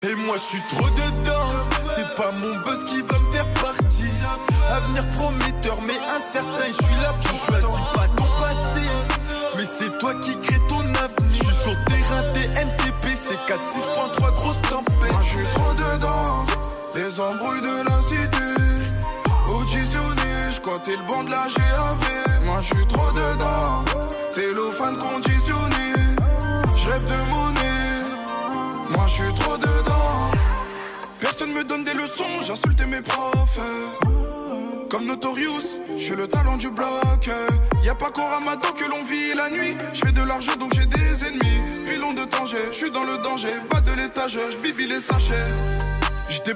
Et moi je suis trop dedans, c'est pas mon buzz qui va me faire partie. Avenir prometteur mais incertain, je suis là, tu choisis pas ton passé. Mais c'est toi qui crée ton avenir. Je suis sur le terrain TNTP, c'est 4-6.3 grosse tempête. Moi je suis trop dedans, les embrouilles de la cité. Auditionné, j'cois le banc de la GAV. Moi je suis trop dedans, c'est l'offan conditionné. J'rêve de monnaie, moi je suis trop dedans. Personne me donne des leçons, j'insulte mes profs. Comme Notorious, je suis le talent du bloc. Y'a pas qu'au Ramadan que l'on vit la nuit. J'fais de l'argent donc j'ai des ennemis. Pilon de danger, j'suis dans le danger. Bas de l'étage, j'bibi les sachets.